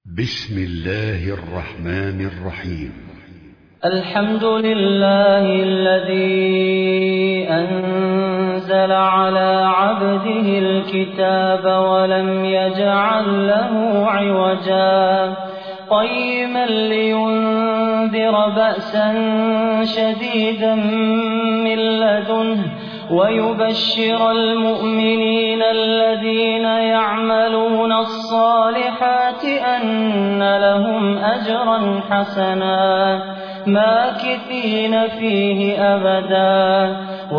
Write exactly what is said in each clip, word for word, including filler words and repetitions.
بسم الله الرحمن الرحيم. الحمد لله الذي أنزل على عبده الكتاب ولم يجعل له عوجا قيما لينذر بأسا شديدا من لدنه ويبشر المؤمنين الذين يعملون الصالحات أن لهم أجرا حسنا ماكثين فيه أبدا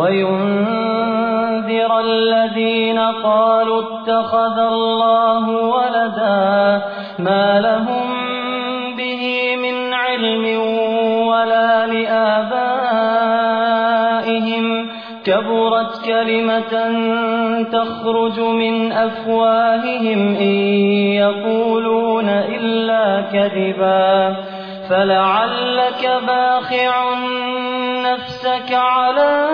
وينذر الذين قالوا اتخذ الله ولدا ما لهم به من علم ولا لآبائهم كبرت كلمة تخرج من أفواههم إن يقولون إلا كذبا فلعلك باخع نفسك على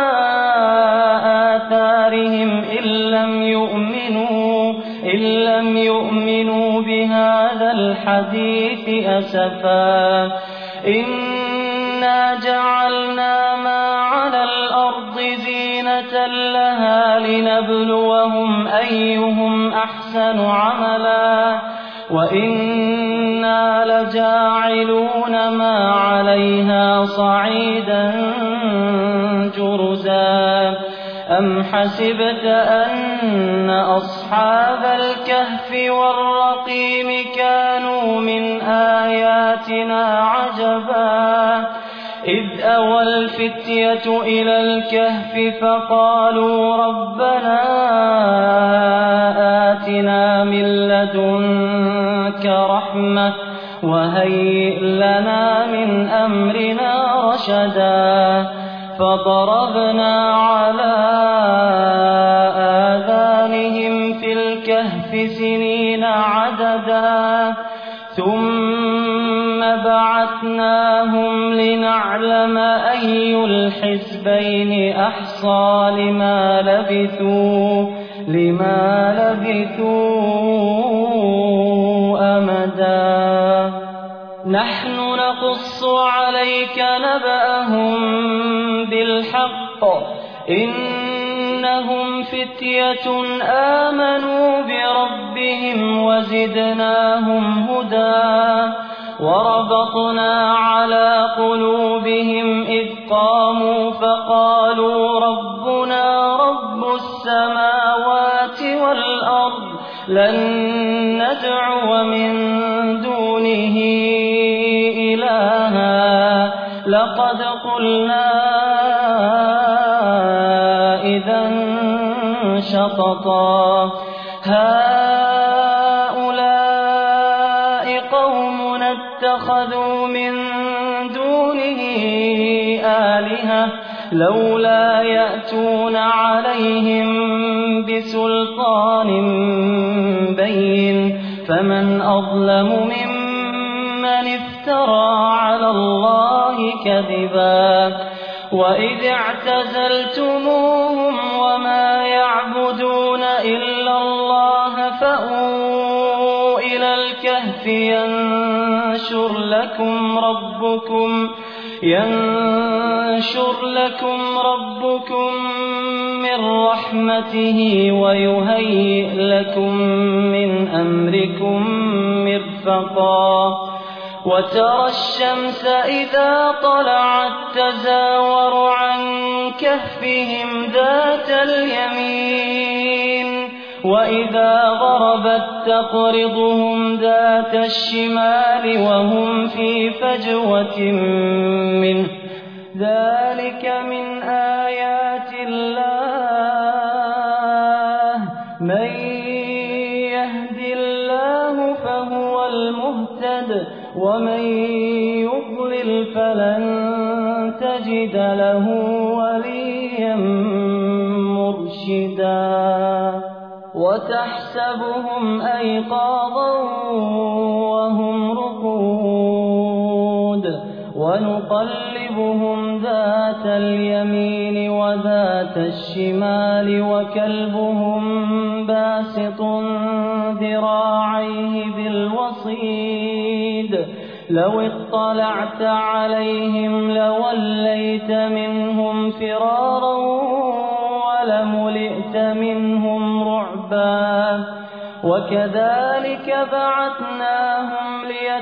آثارهم إن لم يؤمنوا إن لم يؤمنوا بهذا الحديث أسفا إنا جعلنا ما على الأرض زينة لها لنبلوهم أيهم أحسن عملا وإنا لجاعلون ما عليها صعيدا جرزا أم حسبت أن أصحاب الكهف والرقيم كانوا من آياتنا عجبا إذ أوى الفتية إلى الكهف فقالوا ربنا آتنا من لدنك رحمة وهيئ لنا من أمرنا رشدا فضربنا على آذانهم في الكهف سنين عددا ثم بعثناهم لنعلم أي الحزبين أحصى لما لبثوا لما لبثوا أمدا نحن نقص عليك نبأهم بالحق إنهم فتية آمنوا بربهم وزدناهم هدى وربطنا على قلوبهم إذ قاموا فقالوا ربنا رب السماوات والأرض لن ندعو من دونه إلها لقد قلنا إذا شططا هؤلاء قومنا اتخذوا من دونه آلهة لولا يأتون عليهم بسلطان بين فمن أظلم ممن افترى على الله كذبا وإذ اعتزلتموهم وما يعبدون إلا الله فأووا إلى الكهف ينشر لكم ربكم ينشر لكم ربكم من رحمته ويهيئ لكم من أمركم مرفقا وترى الشمس إذا طلعت تزاور عن كهفهم ذات اليمين وإذا غربت تقرضهم ذات الشمال وهم في فجوة منه ذلك من آيات الله من يهد الله فهو المهتد ومن يضلل فلن تجد له وليا مرشدا وتحسبهم أيقاظا وهم رقود ونقلبهم ذات اليمين وذات الشمال وكلبهم باسط ذراعيه بالوصف رصيد لو اطلعت عليهم لوليت منهم فرارا ولملئت منهم رعبا وكذلك بعثناهم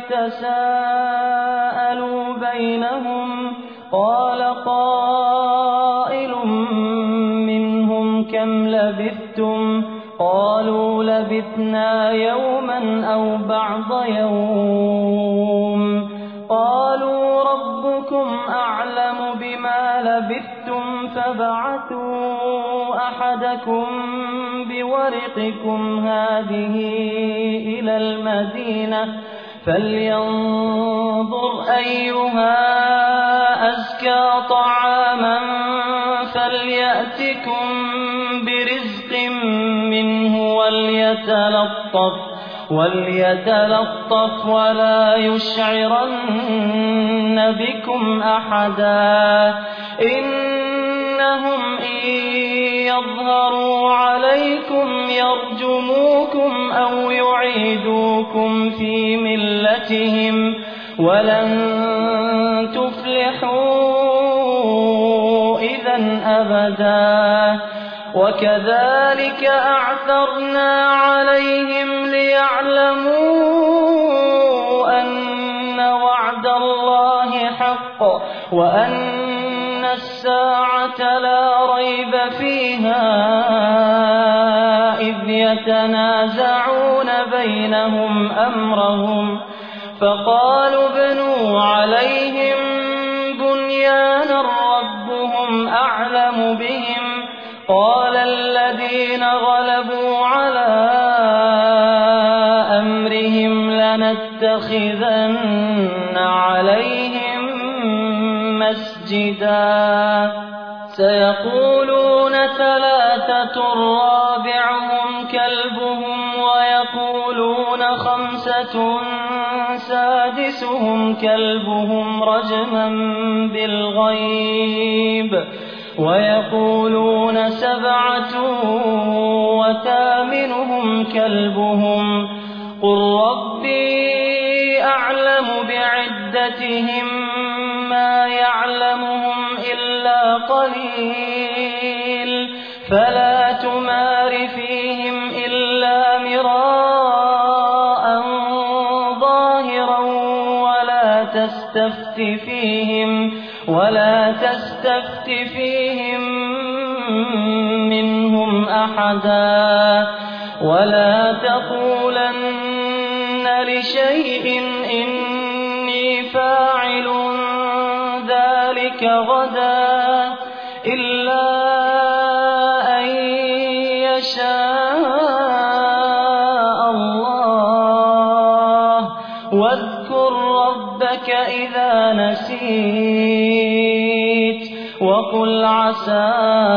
ليتساءلوا بينهم قال قائل منهم كم لبثتم قالوا لبثنا يوما أو بعض يوم قالوا ربكم أعلم بما لبثتم فابعثوا أحدكم بورقكم هذه إلى المدينة فلينظر أيها أزكى طعاما فليأتكم برزق منه وليتلطف وليتلطف ولا يشعرن بكم أحدا إنهم إن يظهروا عليكم يرجموكم أو يعيدوكم في ملتهم ولن تفلحوا إذا أبدا وكذلك أعثرنا عليهم ليعلموا أن وعد الله حق وأن الساعة لا ريب فيها إذ يتنازعون بينهم أمرهم فقالوا ابنوا عليهم بنيانا ربهم أعلم بهم قال الذين غلبوا على أمرهم لنتخذن عليهم مسجدا سيقولون ثلاثة رابعهم كلبهم ويقولون خمسة سادسهم كلبهم رجما بالغيب ويقولون سبعة وثامنهم كلبهم قل ربي أعلم بعدتهم ما يعلمهم إلا قليل فلا تمار فيهم إلا مراء ظاهرا ولا تستفت فيهم ولا تستفت فيهم منهم أحدا ولا تقولن لشيء إني فاعل ذلك غدا إلا أن يشاء الله واذكر ربك إذا نسيت وقل عسى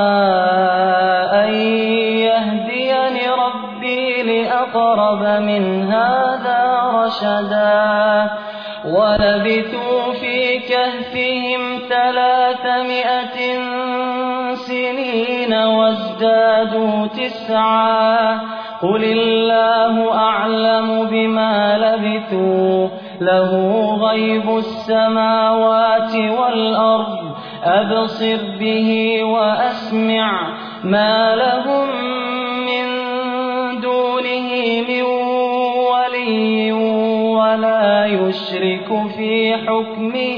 أن يهديني ربي لأقرب من هذا رشدا ولبثوا في كهفهم ثلاثمائة سنين وازدادوا تسعا قل الله أعلم بما لبثوا له غيب السماوات والأرض أبصر به وأسمع ما لهم من دونه من ولي ولا يشرك في حكمه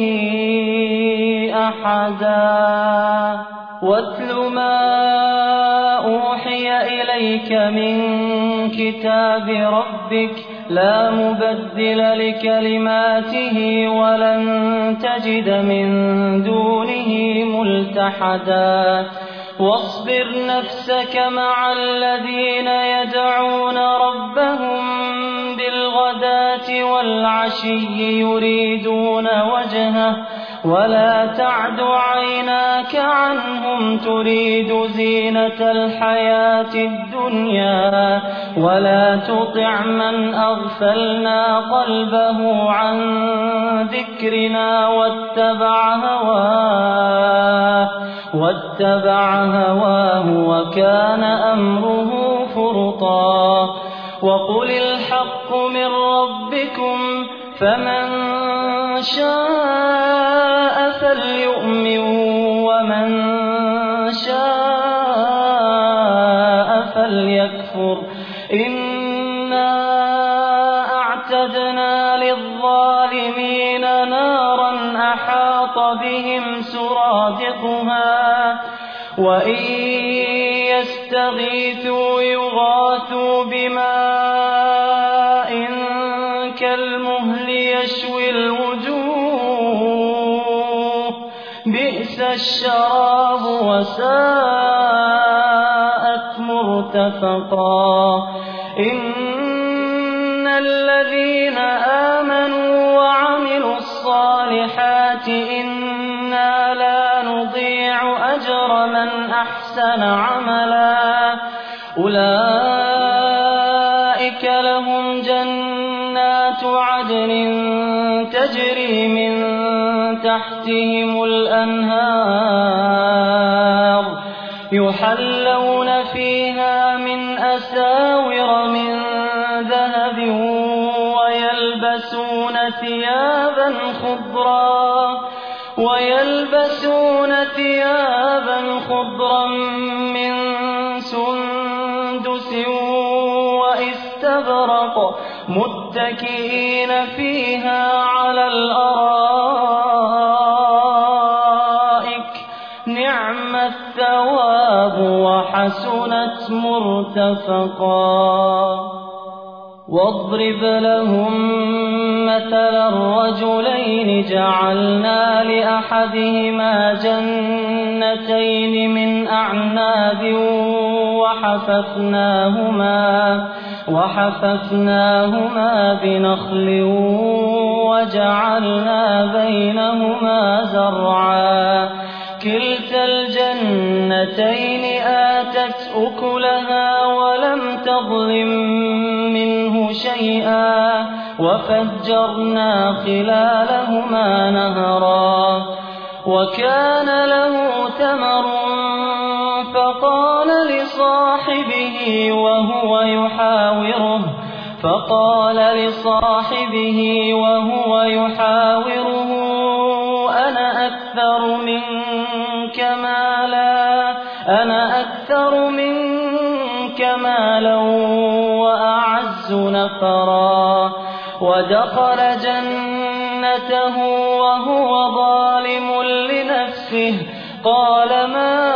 أحدا واتل ما أوحي إليك من كتاب ربك لا مبدل لكلماته ولن تجد من دونه ملتحدا واصبر نفسك مع الذين يدعون ربهم بالغداة والعشي يريدون وجهه ولا تعد عيناك عنهم تريد زينة الحياة الدنيا ولا تطع من أغفلنا قلبه عن ذكرنا واتبع هواه واتبع هواه وكان أمره فرطا وقل الحق من ربكم ربكم فمن شاء فليؤمن ومن شاء فليكفر إنا أعتدنا للظالمين نارا أحاط بهم سرادقها وإن يستغيثوا يغاثوا بماء كالمهل يشوي الوجوه بئس الشراب وساءت مرتفقا إن الذين آمنوا وعملوا الصالحات إنا لا نضيع أجر من أحسن عملا أولئك لهم جنات عدن تجري من تحتهم الأنهار يحلون فيها من أساور من ذهب ويلبسون ثيابا خضرا ويلبسون ثيابا خضرا من سندس واستبرق متكئين فيها على الأرائك نعم الثواب وحسنت مرتفقا واضرب لهم مثل الرجلين جعلنا لأحدهما جنتين من أعناب وحففناهما وحففناهما بنخل وجعلنا بينهما زرعا كلتا الجنتين آتت أكلها ولم تظلم منه شيئا وفجرنا خلالهما نهرا وكان له ثمر فقال لصاحبه وهو يحاوره فقال لصاحبه وهو يحاوره أنا أكثر منك مالا أنا أكثر منك مالا وأعز نفرا ودخل جنته وهو ظالم لنفسه قال ما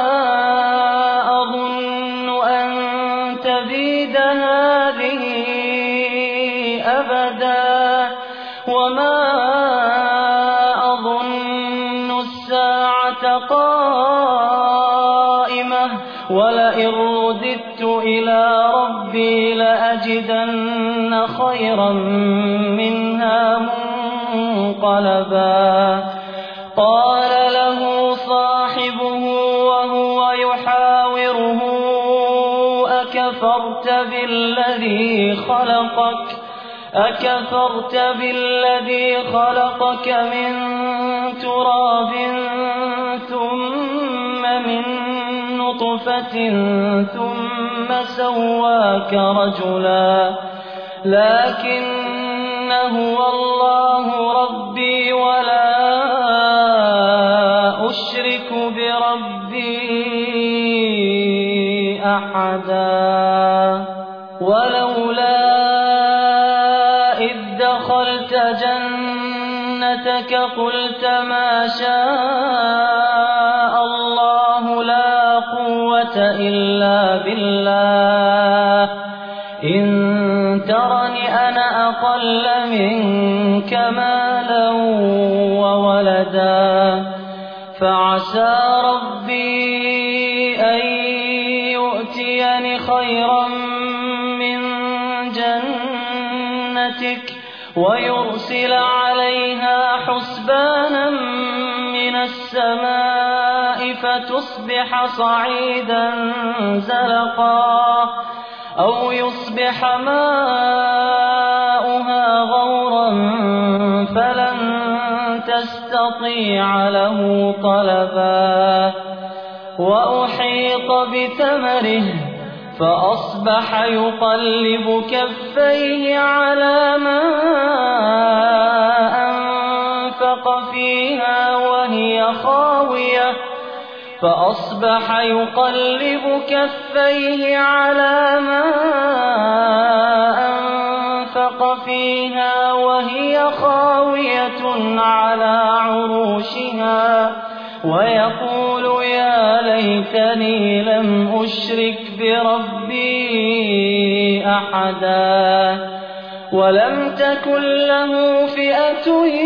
أظن أن تبيد هذه أبدا وما أظن الساعة قائمة ولئن رددت إلى ربي لأجدن خيرا منها منقلبا قال له صاحبه وهو يحاوره أكفرت بالذي خلقك أكفرت بالذي خلقك من تراب ثم من نطفة ثم سواك رجلا لكن هو الله ربي ولا أشرك بربي أحدا ولولا إذ دخلت جنتك قلت ما شاء الله لا قوة إلا بالله إن ترني أنا أقل منك مالا وولدا فعسى ربي أن يؤتيني خيرا من جنتك ويرسل عليها حسبانا من السماء فتصبح صعيدا زلقا أو يصبح ماؤها غورا فلن تستطيع له طلبا وأحيط بثمره فأصبح يقلب كفيه على ما أنفق فيها وهي خاوية فأصبح يقلب كفيه على ما أنفق فيها وهي خاوية على عروشها ويقول يا ليتني لم أشرك بربي أحدا ولم تكن له فئة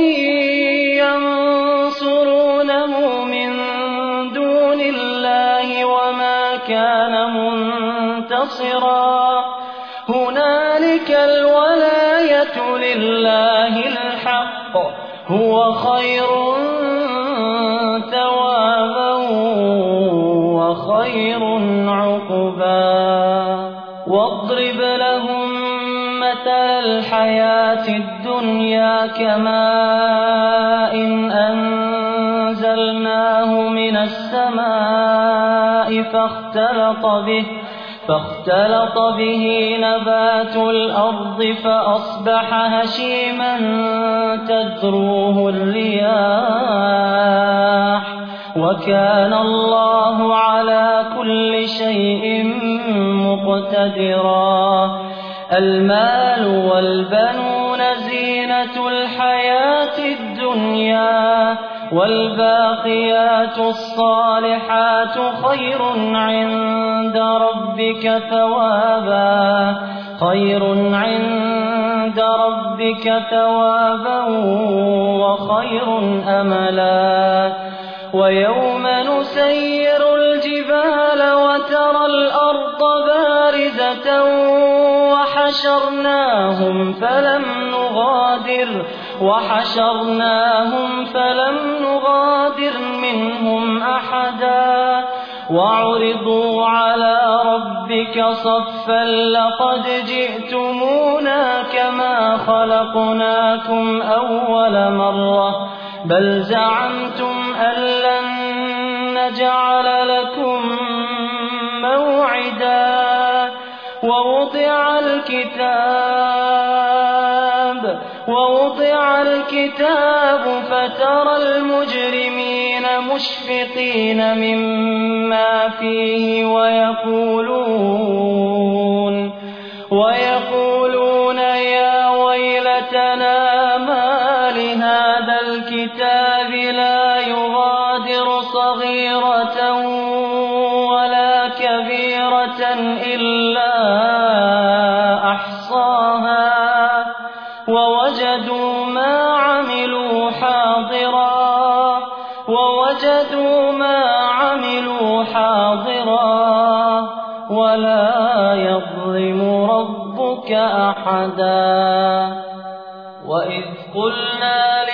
ينصرونه من دون الله وما كان منتصرا هنالك الولاية لله الحق هو خير ثوابا وخير عقبا واضرب لهم مثل الحياة الدنيا كماء إن أنزلناه من السماء فاختلط به فاختلط به نبات الأرض فأصبح هشيما تذروه الرياح وكان الله على كل شيء مقتدرا المال والبنون زينة الحياة الدنيا والباقيات الصالحات خير عند ربك ثوابا خير عند ربك ثوابا وخير أملا ويوم نسير الجبال وترى الأرض بارزة وحشرناهم فلم نغادر وحشرناهم فلم نغادر منهم أحدا وعرضوا على ربك صفا لقد جئتمونا كما خلقناكم أول مرة بل زعمتم أن لن نجعل لكم موعدا ووضع الكتاب ووضع الكتاب فترى المجرمين مشفقين مما فيه ويقولون ويقولون يا ويلتنا ما لهذا الكتاب لا يغادر صغيرة ولا كبيرة إلا أحصاها ووجدوا ما عملوا حاضرا ووجدوا ما عملوا حاضرا ولا يظلم ربك أحدا وإذ قلنا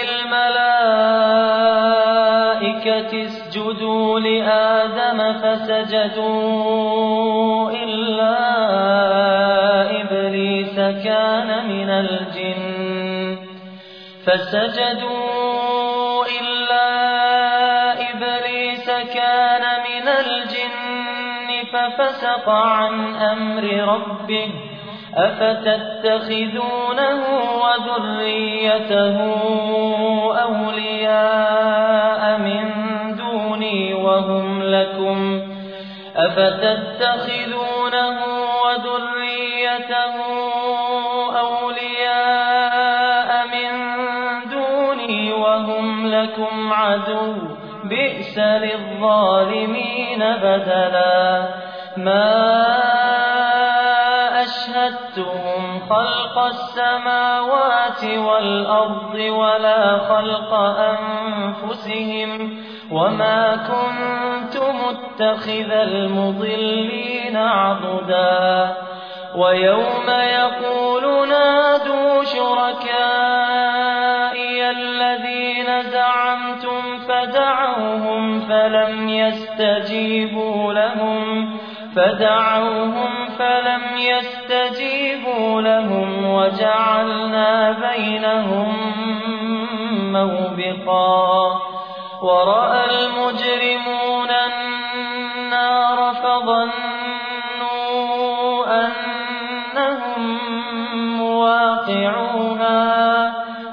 للملائكة اسجدوا لآدم فسجدوا إلا إبليس كان من الجن فسجدوا إلا إبليس كان من الجن ففسق عن أمر ربه أفتتخذونه وذريته أولياء من دوني وهم لكم أفتتخذونه وذريته أولياء من دوني وهم لكم عدو بئس للظالمين بدلا ما أشهدتهم خلق السماوات والأرض ولا خلق أنفسهم وما كنت متخذ المضلين عضدا ويوم يقول نادوا شركائي الذين زعمتم فدعوهم فلم يستجيبوا لهم فدعوهم فلم يستجيبوا لهم وجعلنا بينهم موبقا ورأى المجرمون النار فظنوا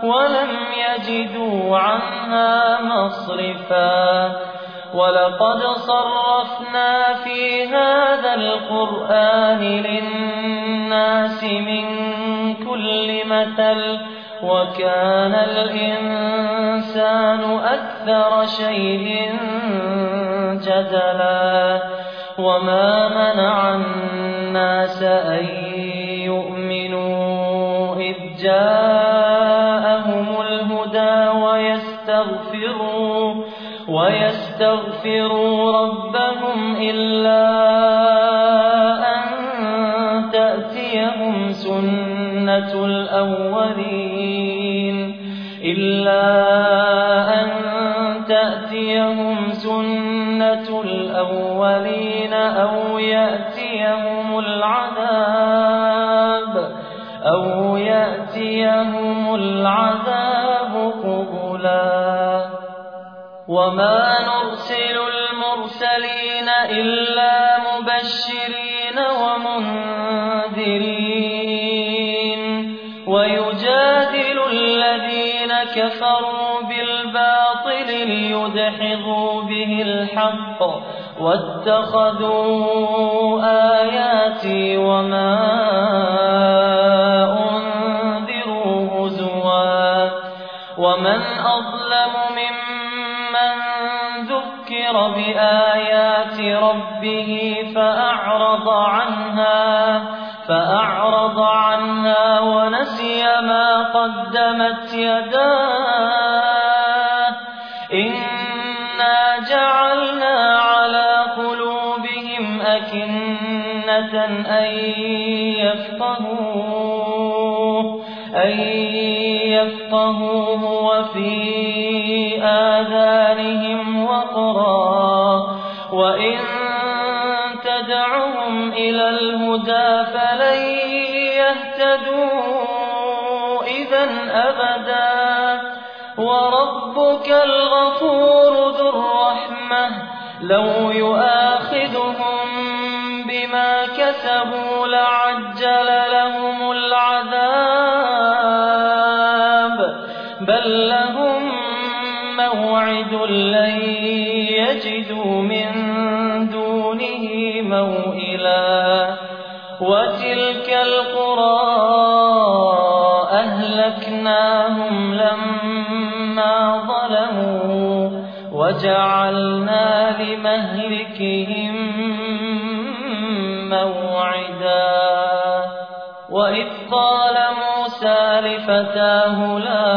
ولم يجدوا عنها مصرفا ولقد صرفنا في هذا القرآن للناس من كل مثل وكان الإنسان أكثر شيء جدلا وما منع الناس أن يؤمنوا إذ جاءهم الهدى ويستغفروا ويستغفروا ربهم إلا أن تأتيهم سنة الأولين إلا أن تأتيهم سنة الأولين أو يأتيهم العذاب أو يأتيهم العذاب قبلا وما نرسل المرسلين إلا مبشرين ومنذرين ويجادل الذين كفروا بالباطل ليدحضوا به الحق واتخذوا آياتي وما أنذروا هزوا ومن أظلم ممن ذكر بآيات ربه فأعرض عنها فأعرض عنها ونسي ما قدمت يداه إنا جعلنا على قلوبهم أكنة أن يفقهوه أن يفقهوه وفي آذانهم وقرا وإن تدعهم إلى الهدى فلن يهتدوا إذا أبدا وربك الغفور ذو الرحمة لو يؤاخذهم بما كسبوا لعجل لهم العذاب بل لهم موعد لن يجدوا من دونه موئلا وتلك القرى أهلكناهم لما ظلموا وجعلنا لمهلكهم موعدا وإذ قال موسى لفتاه لا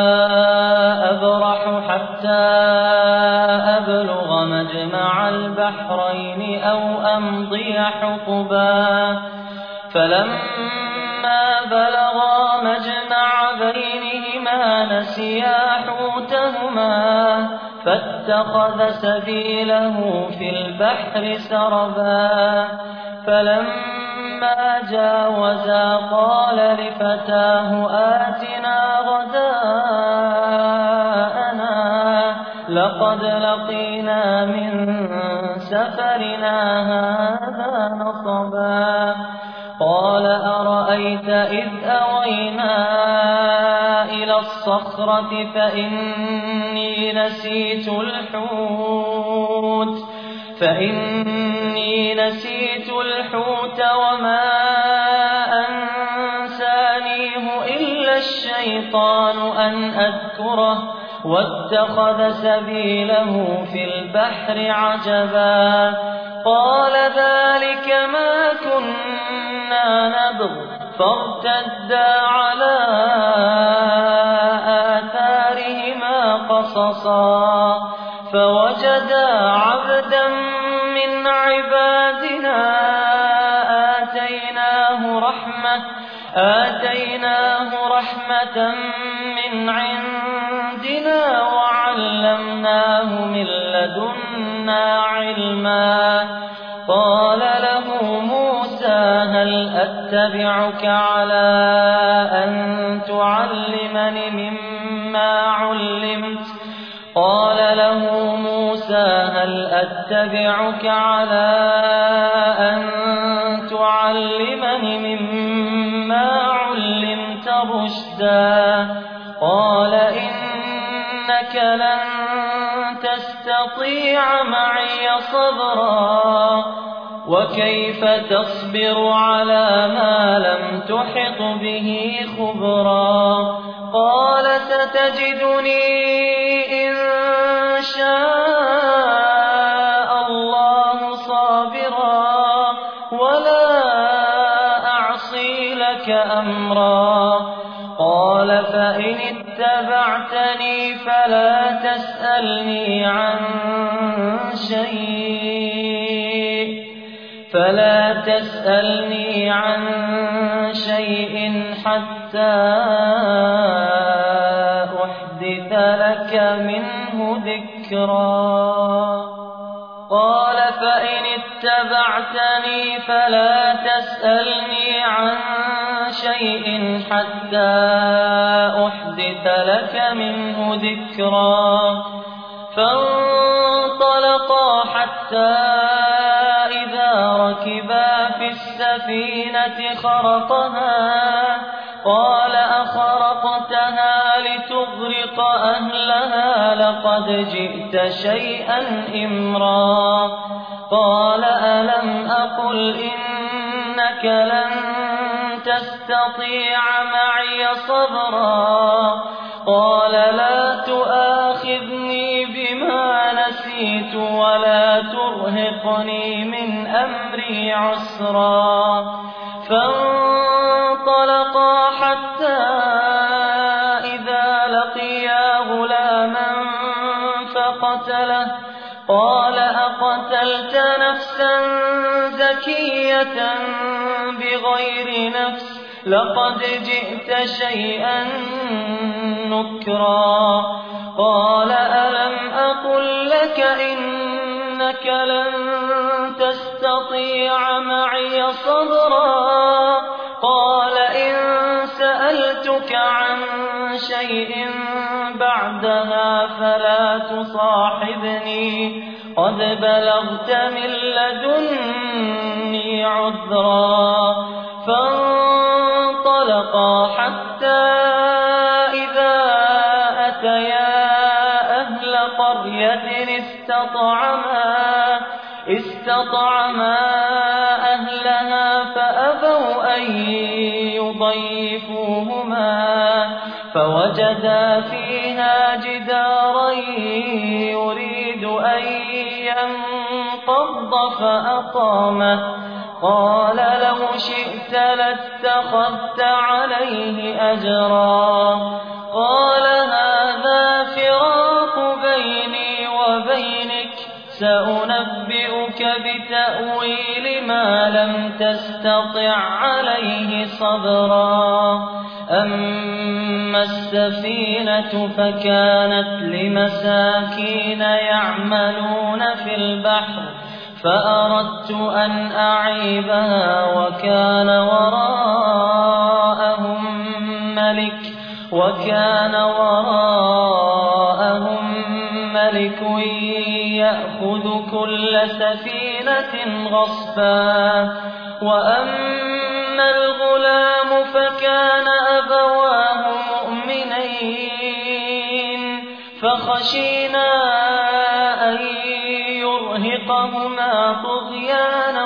أبرح حتى أبلغ مجمع البحرين أو أمضي حقبا فلما بلغا مجمع بينهما نسيا حوتهما فاتخذ سبيله في البحر سربا فلما جاوزا قال لفتاه آتنا غداءنا لقد لقينا من سفرنا هذا نصبا قال أرأيت إذ أوينا إلى الصخرة فإني نسيت الحوت فإني نسيت الحوت وما أنسانيه إلا الشيطان أن أذكره واتخذ سبيله في البحر عجبا قال ذلك ما كنا نبغ فارتدا على آثارهما قصصا فوجدا عبدا من عبادنا آتيناه رحمة آتيناه رحمة من عندنا وعلمناه من لدنا علما قال له موسى هل أتبعك على أن تعلمني مما علمت قال له موسى هل أتبعك على أن تعلمني مما علمت رشدا قال إنك لن تستطيع معي صبرا وكيف تصبر على ما لم تحط به خبرا قال ستجدني إن شاء الله صابرا ولا أعصي لك أمرا قال فإن اتبعتني فلا تسألني عن شيء فلا تسألني عن شيء حتى أحدث لك منه ذكرا قال فإن اتبعتني فلا تسألني عن شيء حتى أحدث لك منه ذكرا فانطلقا حتى إذا ركبا في السفينة خرقها قال أخرقتها لتغرق أهلها لقد جئت شيئا إمرا قال ألم أقل إنك لن تستطيع معي صبرا قال لا تؤاخذني بما نسيت ولا ترهقني من أمري عسرا فانطلقا حتى إذا لقيا غلاما فقتله قال أقتلت نفسا زكية بغير نفس لقد جئت شيئا نكرا قال ألم أقل لك إنك لن تستطيع معي صبرا قال إن سألتك عن شيء بعدها فلا تصاحبني قد بلغت من لدني عذرا فانطلقا حتى إذا أتيا أهل قرية استطعما استطعما أهلها فأبوا أن يضيفوهما فوجدا فيها جدارا يريد أن ينقض فأقامه قال لو شئت لاتخذت عليه أجرا قال هذا فراق بيني وبينك سأنبئك بتأويل ما لم تستطع عليه صبرا أما السفينة فكانت لمساكين يعملون في البحر فأردت أن أعيبها وكان وراءهم ملك وكان وراءهم ملك يأخذ كل سفينة غصبا وأما الغلام فكان أبواه مؤمنين فخشينا أن يرهقهما طغيانا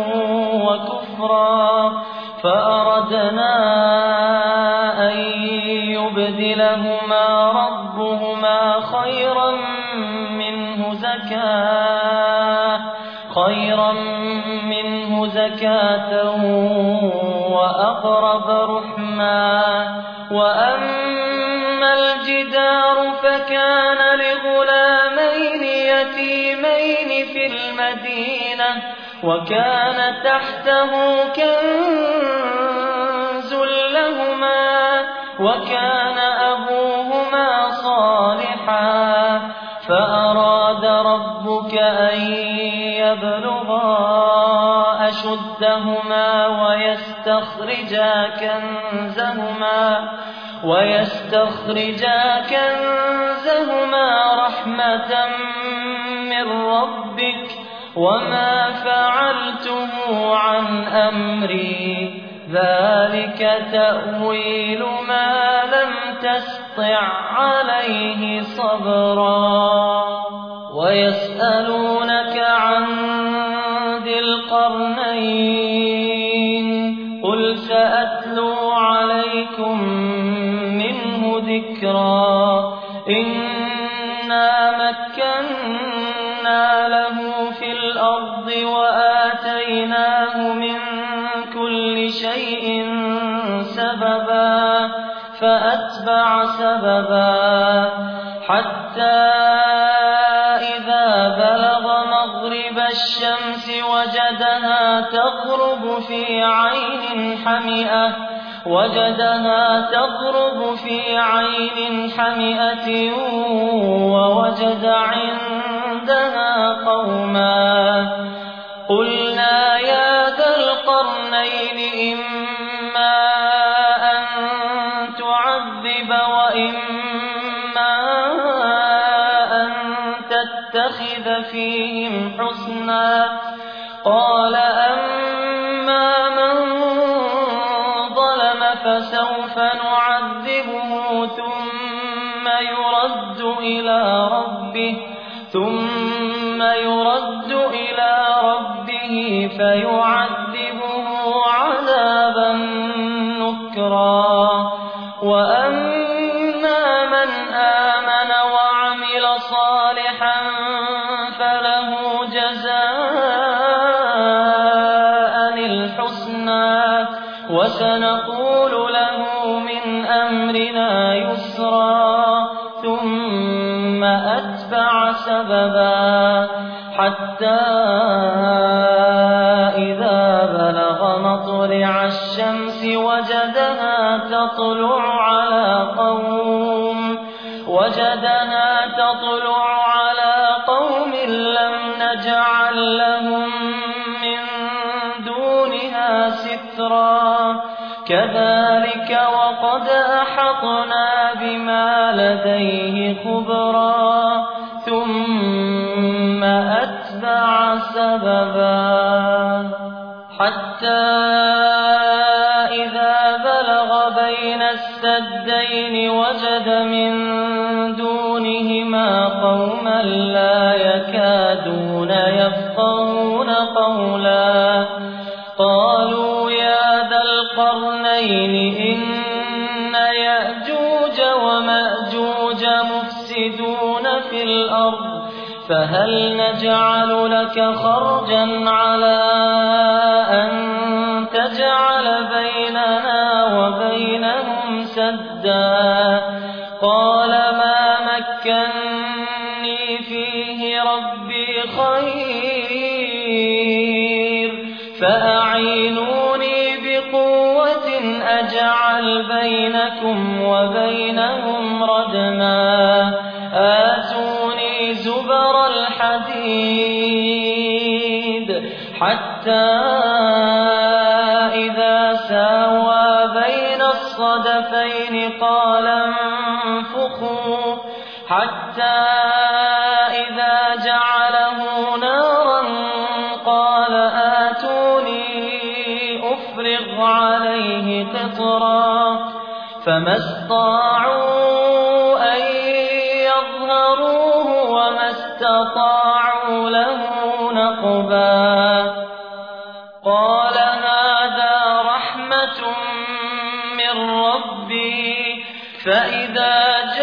وكفرا فأردنا أن يبدلهما ربهما خيرا منه زكاة خيرا منه زكاة وأقرب رحما وأما الجدار فكان لغلامين يتيمين في المدينة وكان تحته كنز لهما وكان أبوهما صالحا فأراد ربك أن يبلغا أشدهما ويستخرجا كنزهما ويستخرجا كنزهما رحمة من ربك وما فعلته عن أمري ذلك تأويل ما لم تسطع عليه صبرا ويسألونك عن ذي القرنين قل سأتلو عليكم منه ذكرا إنا مكنا له في الأرض وآتيناه من كل شيء سببا فأتبع سببا حتى إذا بلغ مغرب الشمس وجدها تغرب في عين حمئة وجدها تغرب في عين حمئة ووجد عندها قوما قلنا يا ذا القرنين إما أن تعذب وإما أن تتخذ فيهم حسنا قال أما من ظلم فسوف نعذبه ثم يرد إلى ربه ثم يرد إلى ربه فيعذبه عذابا نكرا وأما من آمن وعمل صالحا فله جزاء الحسنى وسنقول له من أمرنا يسرا ثم أتبع سببا حتى إذا بلغ مطلع الشمس وجدها تطلع على قوم وجدها تطلع على قوم لم نجعل لهم من دونها سترا كذلك وقد أحطنا بما لديه خبرا ثم أتبع سببا حتى إذا بلغ بين السدين وجد من دونهما قوما لا يكادون يفقهون قولا قالوا يا ذا القرنين إن يأجوج ومأجوج مفسدون في الأرض فهل نجعل لك خرجا على أن تجعل بيننا وبينهم سدا قال ما مكني فيه ربي خير فأعينوني بقوة أجعل بينكم وبينهم ردما آتوني زبر الحديد حتى إذا ساوى بين الصدفين قال انفخوا حتى إذا جعله نارا قال آتوني أفرغ عليه قطرا فما استطاعوا أن يظهروه وما استطاعوا له نقبا قال هذا رحمة من ربي فإذا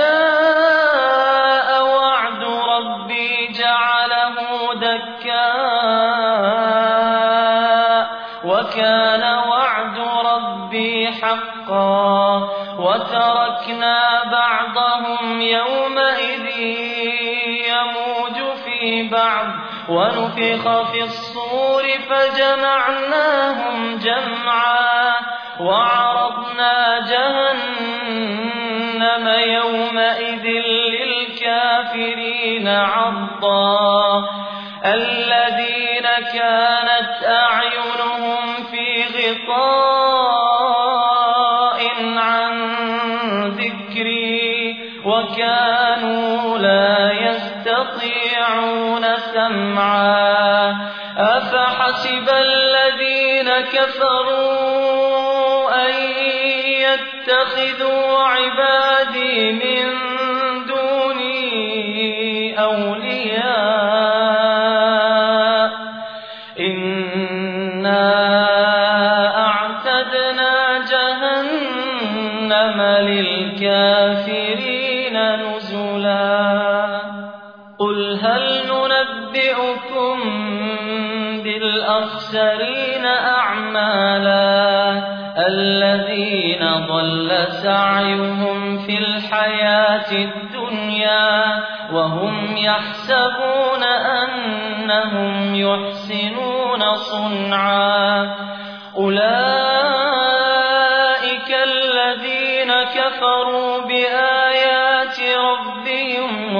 جاء وعد ربي جعله دكاء وكان وعد ربي حقا وتركنا بعضهم يومئذ يموج في بعض ونفخ في الصور فجمعناهم جمعا وعرضنا جهنم يومئذ للكافرين عرضا الذين كانت أعينهم في غطاء عن ذكري وكانوا لا يستطيعون سمعا أفحسب الذين كفروا يتخذوا عبادي من دوني أولياء إنا أعتدنا جهنم للكافرين نزلا قل هل ننبئكم بالأخسرين أعمالا الذين ضل سعيهم في الحياة الدنيا وهم يحسبون أنهم يحسنون صنعا أولئك الذين كفروا بآيات ربهم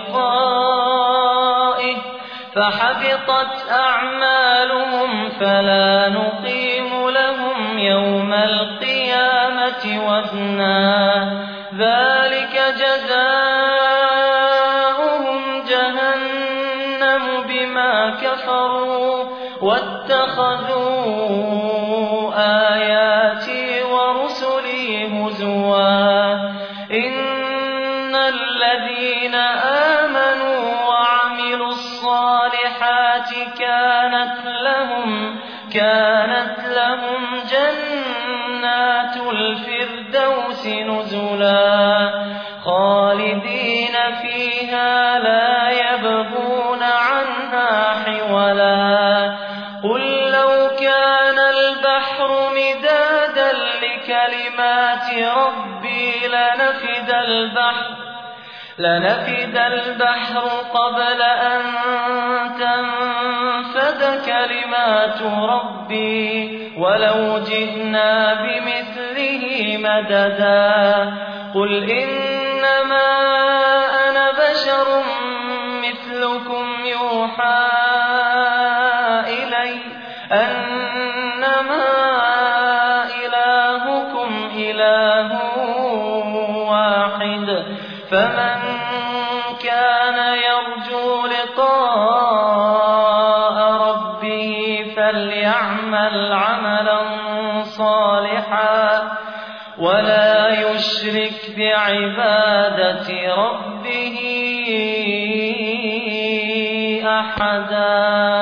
ولقائه فحبطت أعمالهم فلا نقيم لهم يوم القيامة وزنا ذلك جزاؤهم جهنم بما كفروا واتخذوا آياتي ورسلي هزوا إن الذين آمنوا وعملوا الصالحات كانت لهم كانت لهم جنات الفردوس نزلا خالدين فيها لا يبغون عنها حولا قل لو كان البحر مدادا لكلمات ربي لنفد البحر لنفد البحر قبل أن تنفد كلمات ربي ولو جئنا بمثله مددا قل إنما أنا بشر مثلكم يوحى إلي أنما إلهكم إله واحد فمن كان يرجو لقاء ربه فليعمل عملا صالحا ولا يشرك بعبادة ربه أحدا.